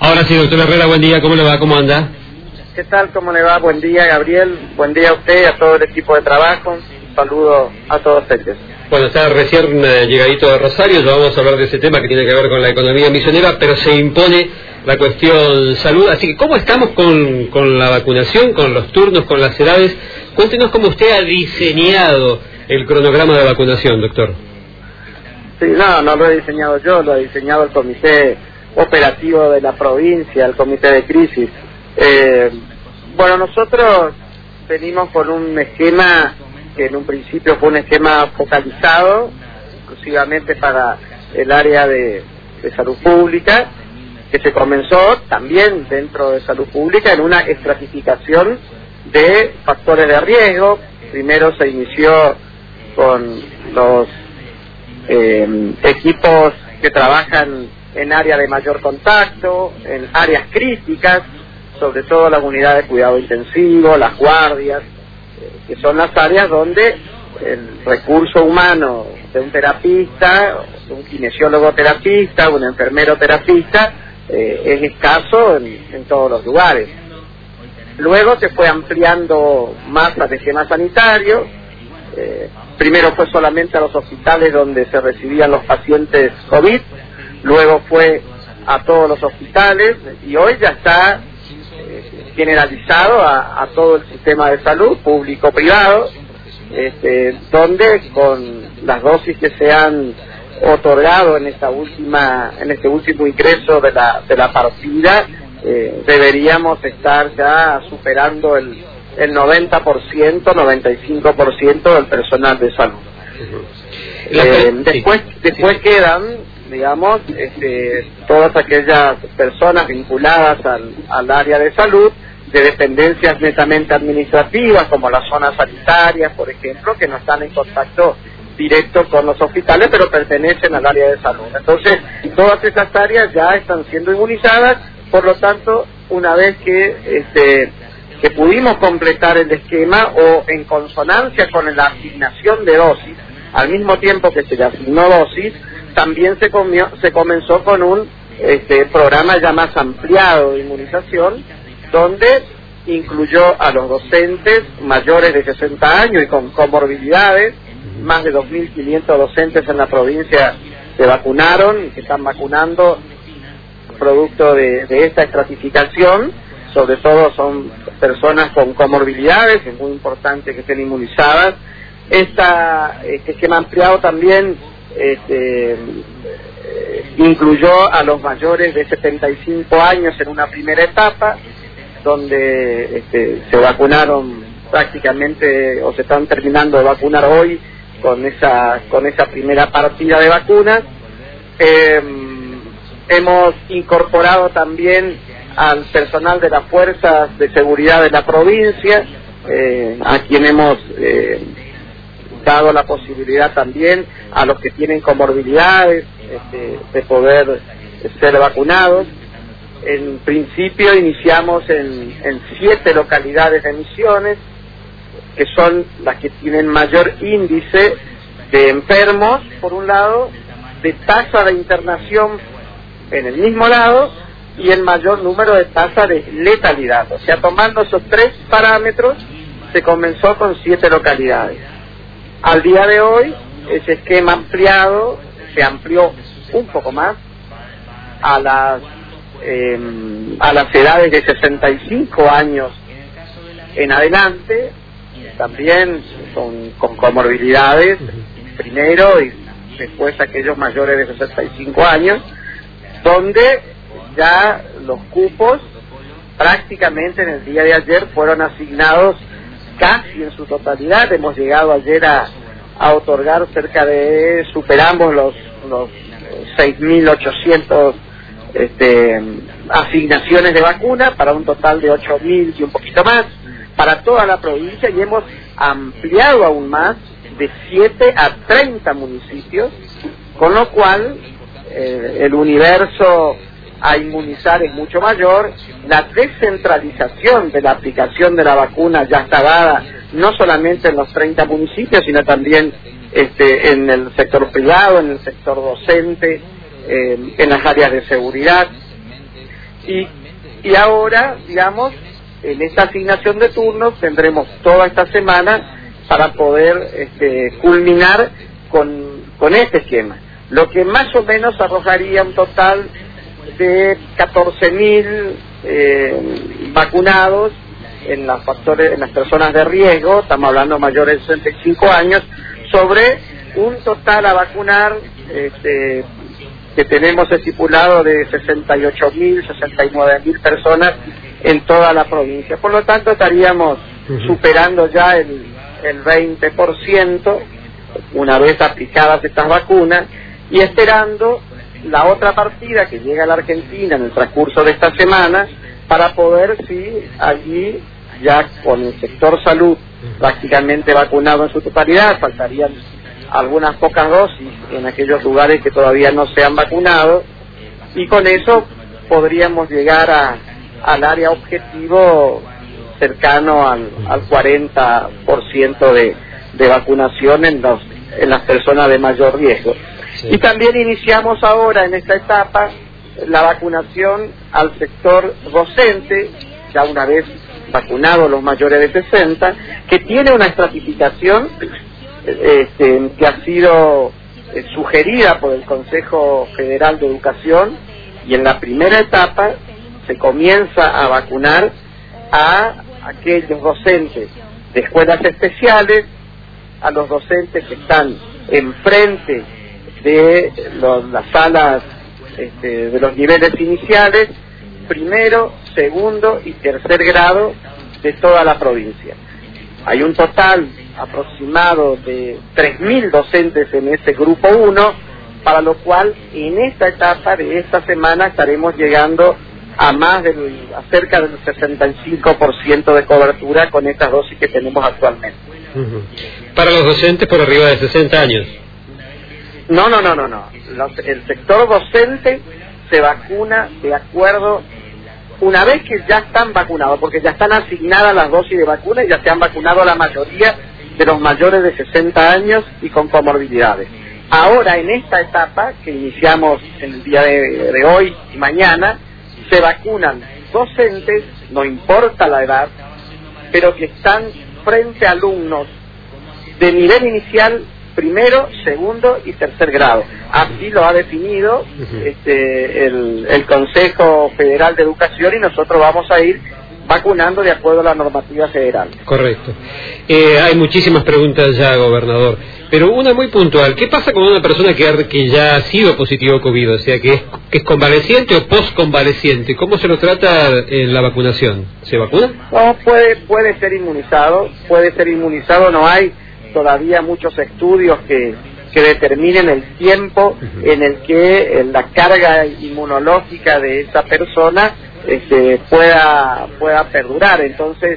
Ahora sí, doctor Herrera, buen día, ¿cómo le va? ¿Cómo anda? ¿Qué tal? ¿Cómo le va? Buen día, Gabriel. Buen día a usted, a todo el equipo de trabajo. Un saludo a todos ustedes. Bueno, está recién llegadito de Rosario, ya vamos a hablar de ese tema que tiene que ver con la economía misionera, pero se impone la cuestión salud. Así que, ¿cómo estamos con la vacunación, con los turnos, con las edades? Cuéntenos cómo usted ha diseñado el cronograma de vacunación, doctor. Sí, no lo he diseñado yo, lo ha diseñado el comité operativo de la provincia, el comité de crisis. Bueno, nosotros venimos con un esquema que en un principio fue un esquema focalizado exclusivamente para el área de salud pública, que se comenzó también dentro de salud pública en una estratificación de factores de riesgo. Primero se inició con los equipos que trabajan en áreas de mayor contacto, en áreas críticas, sobre todo las unidades de cuidado intensivo, las guardias, que son las áreas donde el recurso humano de un terapista, de un kinesiólogo terapista, un enfermero terapista, es escaso en todos los lugares. Luego se fue ampliando más al esquema sanitario. Primero fue solamente a los hospitales donde se recibían los pacientes COVID, luego fue a todos los hospitales y hoy ya está generalizado a todo el sistema de salud, público-privado, donde con las dosis que se han otorgado en este último ingreso de la partida, deberíamos estar ya superando el 90%, 95% del personal de salud. Después quedan, digamos, todas aquellas personas vinculadas al área de salud, de dependencias netamente administrativas, como las zonas sanitarias, por ejemplo, que no están en contacto directo con los hospitales, pero pertenecen al área de salud. Entonces, todas esas áreas ya están siendo inmunizadas, por lo tanto, una vez que pudimos completar el esquema o en consonancia con la asignación de dosis, al mismo tiempo que se le asignó dosis, también se comenzó con un programa ya más ampliado de inmunización, donde incluyó a los docentes mayores de 60 años y con comorbilidades. Más de 2.500 docentes en la provincia se vacunaron y se están vacunando producto de esta estratificación. Sobre todo son personas con comorbilidades, es muy importante que estén inmunizadas. Este esquema ampliado también incluyó a los mayores de 75 años en una primera etapa, donde se vacunaron prácticamente, o se están terminando de vacunar hoy con esa primera partida de vacunas. Hemos incorporado también al personal de las fuerzas de seguridad de la provincia, a quien hemos dado la posibilidad también a los que tienen comorbilidades de poder ser vacunados. En principio iniciamos en 7 localidades de Misiones, que son las que tienen mayor índice de enfermos, por un lado, de tasa de internación en el mismo lado, y el mayor número de tasa de letalidad. O sea, tomando esos 3 parámetros, se comenzó con 7 localidades. Al día de hoy, ese esquema ampliado se amplió un poco más a las edades de 65 años en adelante, también con comorbilidades primero y después aquellos mayores de 65 años, donde ya los cupos prácticamente en el día de ayer fueron asignados casi en su totalidad. Hemos llegado ayer a otorgar superamos los 6.800 asignaciones de vacuna para un total de 8.000 y un poquito más para toda la provincia, y hemos ampliado aún más de 7 a 30 municipios, con lo cual el universo a inmunizar es mucho mayor. La descentralización de la aplicación de la vacuna ya está dada, no solamente en los 30 municipios, sino también en el sector privado, en el sector docente, en las áreas de seguridad. Y ahora, digamos, en esta asignación de turnos tendremos toda esta semana para poder culminar con este esquema, lo que más o menos arrojaría un total de 14.000 vacunados en las personas de riesgo, estamos hablando mayores de 65 años, sobre un total a vacunar que tenemos estipulado de 68.000, 69.000 personas en toda la provincia. Por lo tanto, estaríamos superando ya el 20% una vez aplicadas estas vacunas y esperando la otra partida que llega a la Argentina en el transcurso de esta semana para poder, sí, allí ya con el sector salud prácticamente vacunado en su totalidad, faltarían algunas pocas dosis en aquellos lugares que todavía no se han vacunado, y con eso podríamos llegar al área objetivo cercano al 40% de vacunación en las personas de mayor riesgo. Sí. Y también iniciamos ahora en esta etapa la vacunación al sector docente, ya una vez vacunados los mayores de 60, que tiene una estratificación que ha sido sugerida por el Consejo Federal de Educación, y en la primera etapa se comienza a vacunar a aquellos docentes de escuelas especiales, a los docentes que están enfrente de las salas de los niveles iniciales, primero, segundo y tercer grado de toda la provincia. Hay un total aproximado de 3.000 docentes en ese grupo 1, para lo cual en esta etapa de esta semana estaremos llegando a cerca del 65% de cobertura con estas dosis que tenemos actualmente. Para los docentes por arriba de 60 años. No. El sector docente se vacuna de acuerdo, una vez que ya están vacunados, porque ya están asignadas las dosis de vacuna y ya se han vacunado la mayoría de los mayores de 60 años y con comorbilidades. Ahora, en esta etapa que iniciamos en el día de hoy y mañana, se vacunan docentes, no importa la edad, pero que están frente a alumnos de nivel inicial, primero, segundo y tercer grado. Así lo ha definido el Consejo Federal de Educación, y nosotros vamos a ir vacunando de acuerdo a la normativa federal. Correcto. Hay muchísimas preguntas ya, gobernador, pero una muy puntual. ¿Qué pasa con una persona que ya ha sido positivo COVID, o sea, que es convaleciente o post-convaleciente? ¿Cómo se lo trata en la vacunación? ¿Se vacuna? No, puede ser inmunizado, no hay todavía muchos estudios que determinen el tiempo en el que la carga inmunológica de esa persona pueda perdurar. Entonces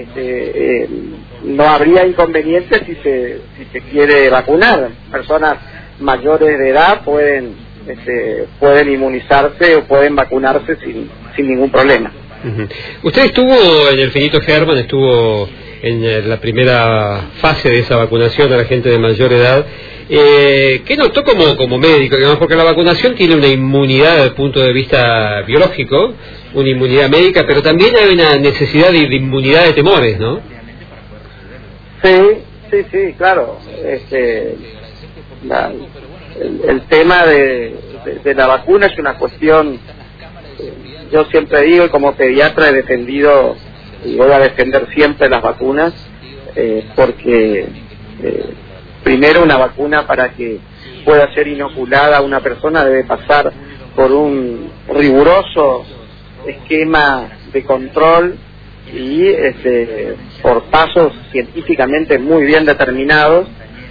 no habría inconveniente si se quiere vacunar. Personas mayores de edad pueden inmunizarse o pueden vacunarse sin ningún problema. Usted estuvo en el Finito Hermann, estuvo en la primera fase de esa vacunación a la gente de mayor edad. ¿Qué notó como médico? Digamos, porque la vacunación tiene una inmunidad desde el punto de vista biológico, una inmunidad médica, pero también hay una necesidad de inmunidad de temores, ¿no? Sí, claro. El tema de la vacuna es una cuestión, yo siempre digo, y como pediatra he defendido y voy a defender siempre las vacunas, porque primero, una vacuna, para que pueda ser inoculada a una persona, debe pasar por un riguroso esquema de control y por pasos científicamente muy bien determinados.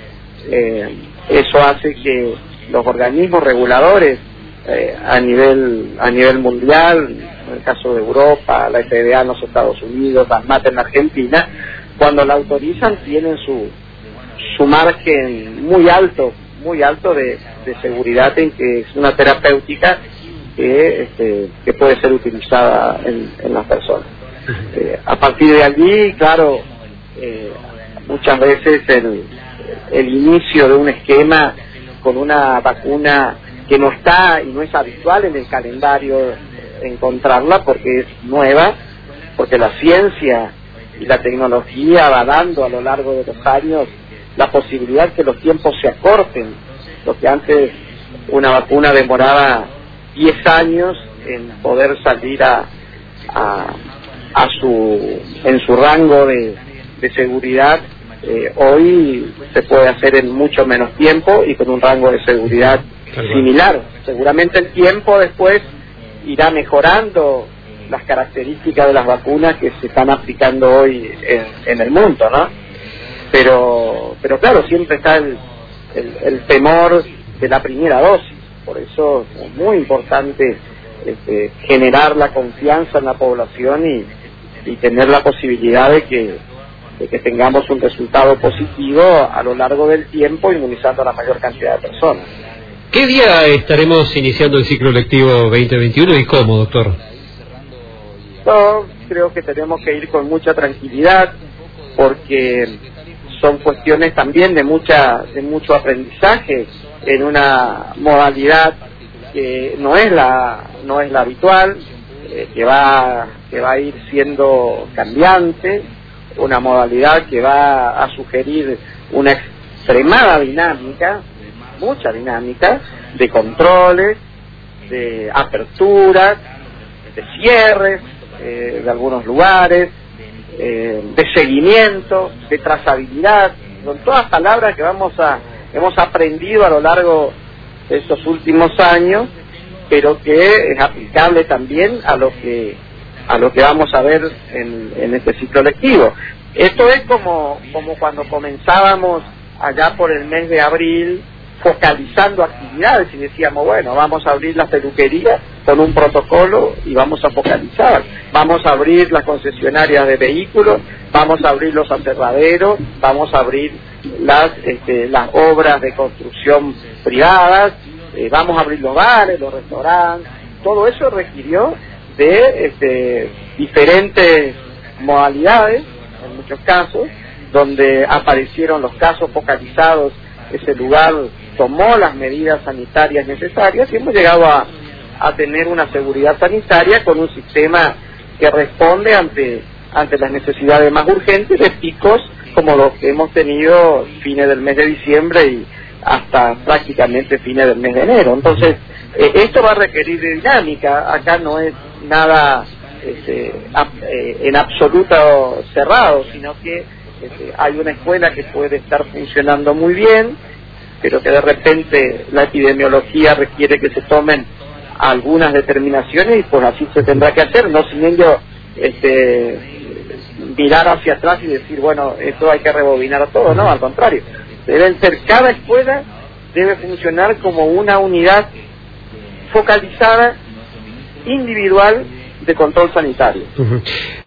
Eso hace que los organismos reguladores a nivel mundial, en el caso de Europa, la FDA en los Estados Unidos, la ANMAT en Argentina, cuando la autorizan tienen su margen muy alto de seguridad en que es una terapéutica que puede ser utilizada en las personas. A partir de allí, claro, muchas veces el inicio de un esquema con una vacuna que no está y no es habitual en el calendario encontrarla porque es nueva, porque la ciencia y la tecnología va dando a lo largo de los años la posibilidad que los tiempos se acorten. Lo que antes una vacuna demoraba 10 años en poder salir en su rango de seguridad, hoy se puede hacer en mucho menos tiempo y con un rango de seguridad similar. Seguramente el tiempo después irá mejorando las características de las vacunas que se están aplicando hoy en el mundo, ¿no? Pero claro, siempre está el temor de la primera dosis. Por eso es muy importante generar la confianza en la población y tener la posibilidad de que tengamos un resultado positivo a lo largo del tiempo, inmunizando a la mayor cantidad de personas. ¿Qué día estaremos iniciando el ciclo lectivo 2021 y cómo, doctor? Yo creo que tenemos que ir con mucha tranquilidad, porque son cuestiones también de mucho aprendizaje en una modalidad que no es la habitual, que va a ir siendo cambiante, una modalidad que va a sugerir una extremada dinámica, mucha dinámica, de controles, de aperturas, de cierres de algunos lugares, de seguimiento, de trazabilidad. Son todas palabras que hemos aprendido a lo largo de estos últimos años, pero que es aplicable también a lo que vamos a ver en este ciclo lectivo. Esto es como cuando comenzábamos allá por el mes de abril, focalizando actividades y decíamos, bueno, vamos a abrir las peluquerías con un protocolo y vamos a focalizar, vamos a abrir las concesionarias de vehículos, vamos a abrir los aserraderos, vamos a abrir las obras de construcción privadas, vamos a abrir los bares, los restaurantes. Todo eso requirió de diferentes modalidades, en muchos casos, donde aparecieron los casos focalizados. Ese lugar tomó las medidas sanitarias necesarias y hemos llegado a tener una seguridad sanitaria con un sistema que responde ante las necesidades más urgentes de picos como los que hemos tenido fines del mes de diciembre y hasta prácticamente fines del mes de enero. Entonces, esto va a requerir de dinámica. Acá no es nada en absoluto cerrado, sino que hay una escuela que puede estar funcionando muy bien, pero que de repente la epidemiología requiere que se tomen algunas determinaciones y pues así se tendrá que hacer, no sin ello mirar hacia atrás y decir, bueno, esto hay que rebobinar todo, no, al contrario. Cada escuela debe funcionar como una unidad focalizada, individual, de control sanitario.